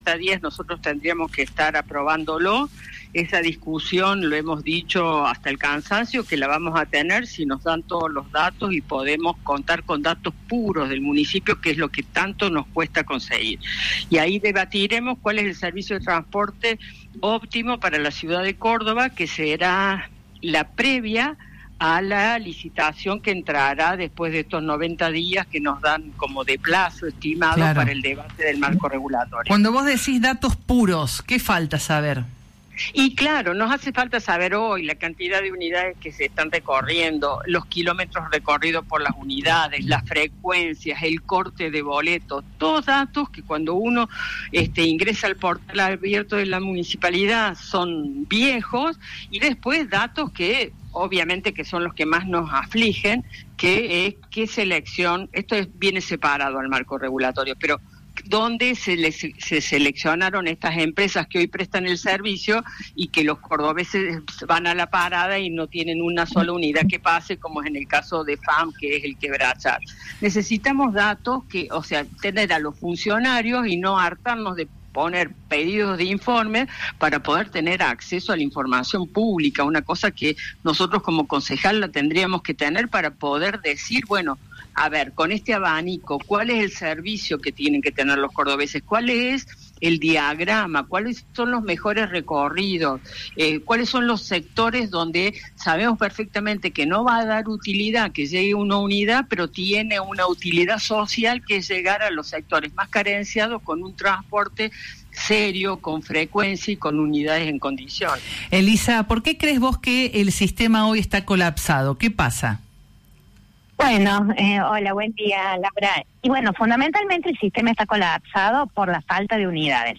días nosotros tendríamos que estar aprobándolo. Esa discusión, lo hemos dicho hasta el cansancio, que la vamos a tener si nos dan todos los datos y podemos contar con datos puros del municipio, que es lo que tanto nos cuesta conseguir. Y ahí debatiremos cuál es el servicio de transporte óptimo para la ciudad de Córdoba, que será la previa a la licitación que entrará después de estos 90 días que nos dan como de plazo estimado para el debate del marco regulatorio. Cuando vos decís datos puros, ¿qué falta saber? Y claro, nos hace falta saber hoy la cantidad de unidades que se están recorriendo, los kilómetros recorridos por las unidades, las frecuencias, el corte de boletos, todos datos que cuando uno ingresa al portal abierto de la municipalidad son viejos, y después datos que obviamente que son los que más nos afligen, que es qué selección, viene separado al marco regulatorio, pero dónde se seleccionaron estas empresas que hoy prestan el servicio y que los cordobeses van a la parada y no tienen una sola unidad que pase, como es en el caso de FAM, que es el Quebrachar. Necesitamos datos tener a los funcionarios y no hartarnos de poner pedidos de informes para poder tener acceso a la información pública, una cosa que nosotros como concejal la tendríamos que tener para poder decir, bueno, a ver, con este abanico, ¿cuál es el servicio que tienen que tener los cordobeses? ¿Cuál es el diagrama? ¿Cuáles son los mejores recorridos? ¿Cuáles son los sectores donde sabemos perfectamente que no va a dar utilidad que llegue una unidad, pero tiene una utilidad social, que es llegar a los sectores más carenciados con un transporte serio, con frecuencia y con unidades en condiciones? Elisa, ¿por qué crees vos que el sistema hoy está colapsado? ¿Qué pasa? Bueno, hola, buen día, Laura. Y bueno, fundamentalmente el sistema está colapsado por la falta de unidades.